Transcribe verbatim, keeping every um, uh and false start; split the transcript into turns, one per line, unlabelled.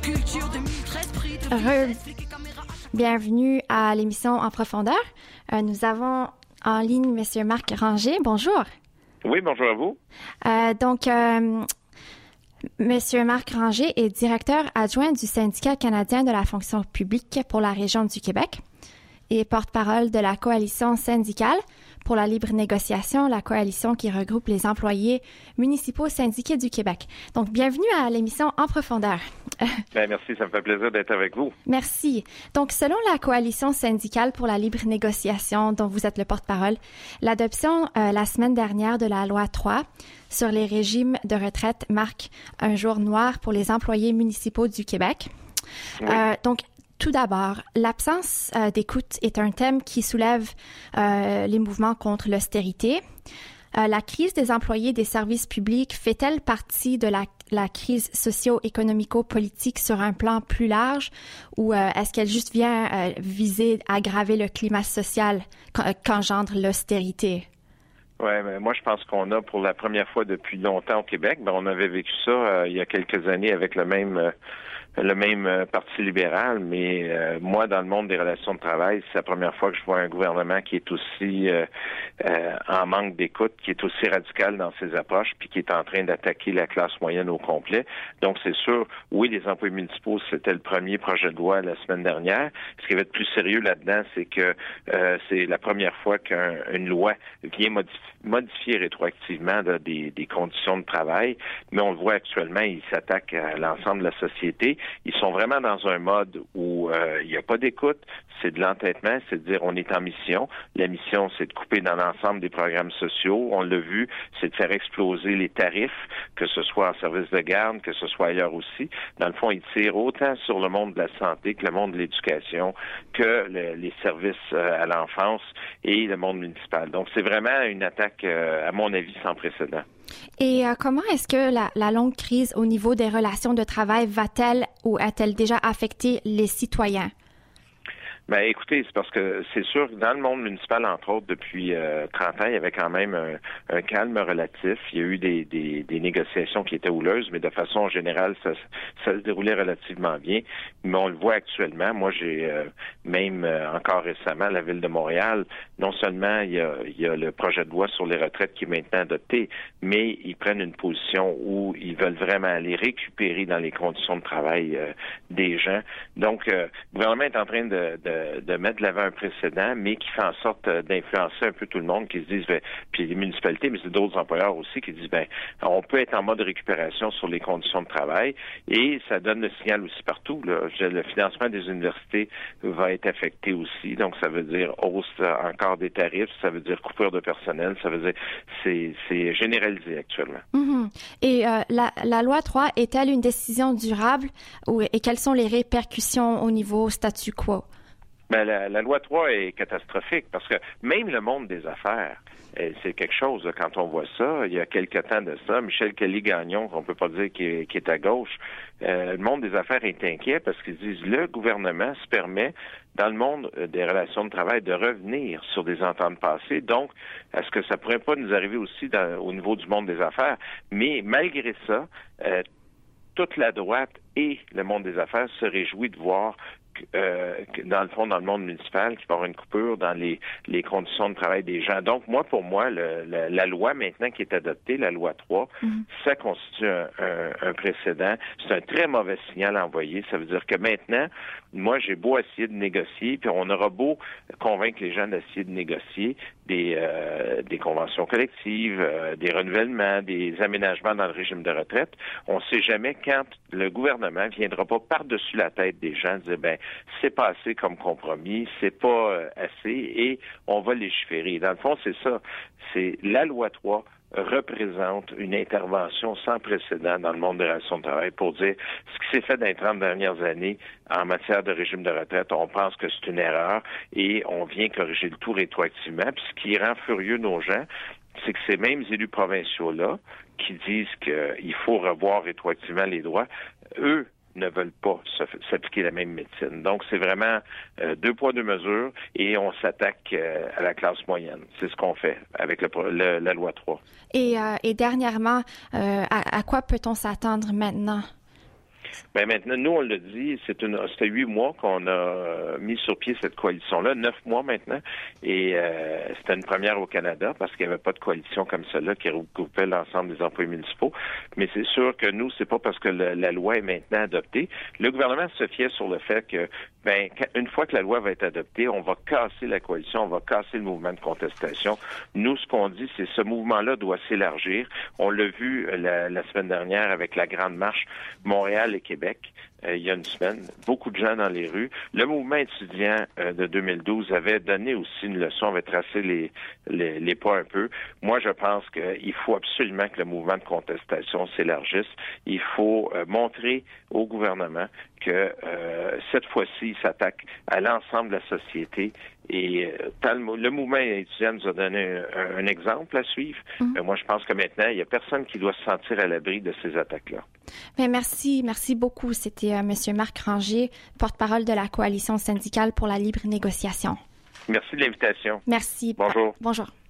Re- Bienvenue à l'émission En profondeur. Euh, nous avons en ligne M. Marc Ranger. Bonjour.
Oui, bonjour à vous.
Euh, donc, euh, M. Marc Ranger est directeur adjoint du Syndicat canadien de la fonction publique pour la région du Québec et porte-parole de la coalition syndicale pour la libre négociation, la coalition qui regroupe les employés municipaux syndiqués du Québec. Donc, bienvenue à l'émission En profondeur.
Bien, merci, ça me fait plaisir d'être avec vous.
Merci. Donc, selon la coalition syndicale pour la libre négociation dont vous êtes le porte-parole, l'adoption euh, la semaine dernière de la loi trois sur les régimes de retraite marque un jour noir pour les employés municipaux du Québec. Oui. Euh, donc, Tout d'abord, l'absence euh, d'écoute est un thème qui soulève euh, les mouvements contre l'austérité. Euh, la crise des employés des services publics fait-elle partie de la, la crise socio-économico-politique sur un plan plus large ou euh, est-ce qu'elle juste vient euh, viser à aggraver le climat social qu'engendre l'austérité?
Oui, mais moi, je pense qu'on a pour la première fois depuis longtemps au Québec, ben, on avait vécu ça euh, il y a quelques années avec le même... Euh, le même euh, Parti libéral, mais euh, moi, dans le monde des relations de travail, c'est la première fois que je vois un gouvernement qui est aussi euh, euh, en manque d'écoute, qui est aussi radical dans ses approches, puis qui est en train d'attaquer la classe moyenne au complet. Donc, c'est sûr, oui, les employés municipaux, c'était le premier projet de loi la semaine dernière. Ce qui va être plus sérieux là-dedans, c'est que euh, c'est la première fois qu'une loi vient modifier, modifier rétroactivement là, des, des conditions de travail, mais on le voit actuellement, il s'attaque à l'ensemble de la société. Ils sont vraiment dans un mode où euh, il n'y a pas d'écoute, c'est de l'entêtement, c'est de dire on est en mission. La mission, c'est de couper dans l'ensemble des programmes sociaux. On l'a vu, c'est de faire exploser les tarifs, que ce soit en service de garde, que ce soit ailleurs aussi. Dans le fond, ils tirent autant sur le monde de la santé que le monde de l'éducation, que le, les services euh, à l'enfance et le monde municipal. Donc, c'est vraiment une attaque, euh, à mon avis, sans précédent.
Et euh, comment est-ce que la, la longue crise au niveau des relations de travail va-t-elle ou a-t-elle déjà affecté les citoyens?
Ben, écoutez, c'est parce que c'est sûr que dans le monde municipal, entre autres, depuis euh, trente ans, il y avait quand même un, un calme relatif. Il y a eu des, des, des négociations qui étaient houleuses, mais de façon générale, ça, ça se déroulait relativement bien. Mais on le voit actuellement. Moi, j'ai euh, même euh, encore récemment, la Ville de Montréal, non seulement il y, a, il y a le projet de loi sur les retraites qui est maintenant adopté, mais ils prennent une position où ils veulent vraiment aller récupérer dans les conditions de travail euh, des gens. Donc, euh, le gouvernement est en train de, de de mettre de l'avant un précédent, mais qui fait en sorte d'influencer un peu tout le monde, qui se disent, ben, puis les municipalités, mais c'est d'autres employeurs aussi, qui disent, ben, on peut être en mode récupération sur les conditions de travail, et ça donne le signal aussi partout, là. Le financement des universités va être affecté aussi, donc ça veut dire hausse encore des tarifs, ça veut dire coupure de personnel, ça veut dire, c'est, c'est généralisé actuellement.
Mm-hmm. Et euh, la, la loi trois est-elle une décision durable ou, et quelles sont les répercussions au niveau statu quo?
Ben, la, la loi trois est catastrophique parce que même le monde des affaires, c'est quelque chose là, quand on voit ça. Il y a quelque temps de ça, Michel Kelly-Gagnon, on peut pas dire qu'il est, qu'il est à gauche, euh, le monde des affaires est inquiet parce qu'ils disent le gouvernement se permet dans le monde des relations de travail de revenir sur des ententes passées. Donc, est-ce que ça pourrait pas nous arriver aussi dans, au niveau du monde des affaires? Mais malgré ça, euh, toute la droite et le monde des affaires se réjouit de voir Euh, dans le fond, dans le monde municipal, qu'il va y avoir une coupure dans les, les conditions de travail des gens. Donc, moi, pour moi, le, la, la loi maintenant qui est adoptée, la loi trois, mm-hmm. ça constitue un, un, un précédent. C'est un très mauvais signal envoyé. Ça veut dire que maintenant, moi, j'ai beau essayer de négocier, puis on aura beau convaincre les gens d'essayer de négocier des, euh, des conventions collectives, euh, des renouvellements, des aménagements dans le régime de retraite, on ne sait jamais quand le gouvernement viendra pas par-dessus la tête des gens dire, ben, c'est pas assez comme compromis, c'est pas euh, assez et on va légiférer. Dans le fond, c'est ça. C'est la loi trois représente une intervention sans précédent dans le monde des relations de travail pour dire ce qui s'est fait dans les trente dernières années en matière de régime de retraite, on pense que c'est une erreur et on vient corriger le tout rétroactivement. Puis ce qui rend furieux nos gens, c'est que ces mêmes élus provinciaux-là qui disent qu'il faut revoir rétroactivement les droits, eux, ne veulent pas s'appliquer la même médecine. Donc, c'est vraiment euh, deux poids, deux mesures et on s'attaque euh, à la classe moyenne. C'est ce qu'on fait avec le, le, la loi trois.
Et, euh, et dernièrement, euh, à, à quoi peut-on s'attendre maintenant?
Ben maintenant, nous, on l'a dit, c'est une, c'était huit mois qu'on a mis sur pied cette coalition-là, neuf mois maintenant, et euh, c'était une première au Canada parce qu'il n'y avait pas de coalition comme celle-là qui regroupait l'ensemble des employés municipaux. Mais c'est sûr que nous, c'est pas parce que le, la loi est maintenant adoptée. Le gouvernement se fiait sur le fait que, ben, une fois que la loi va être adoptée, on va casser la coalition, on va casser le mouvement de contestation. Nous, ce qu'on dit, c'est que ce mouvement-là doit s'élargir. On l'a vu la, la semaine dernière avec la Grande Marche Montréal et Québec. Euh, il y a une semaine, beaucoup de gens dans les rues. Le mouvement étudiant euh, de deux mille douze avait donné aussi une leçon, avait tracé les, les, les pas un peu. Moi, je pense qu'il faut absolument que le mouvement de contestation s'élargisse. Il faut euh, montrer au gouvernement que euh, cette fois-ci, il s'attaque à l'ensemble de la société. Et euh, tant le, le mouvement étudiant nous a donné un, un exemple à suivre. Mm-hmm. Mais moi, je pense que maintenant, il n'y a personne qui doit se sentir à l'abri de ces attaques-là.
Bien, merci, merci beaucoup. C'était euh, M. Marc Ranger, porte-parole de la Coalition syndicale pour la libre négociation.
Merci de l'invitation.
Merci.
Bonjour.
Bonjour.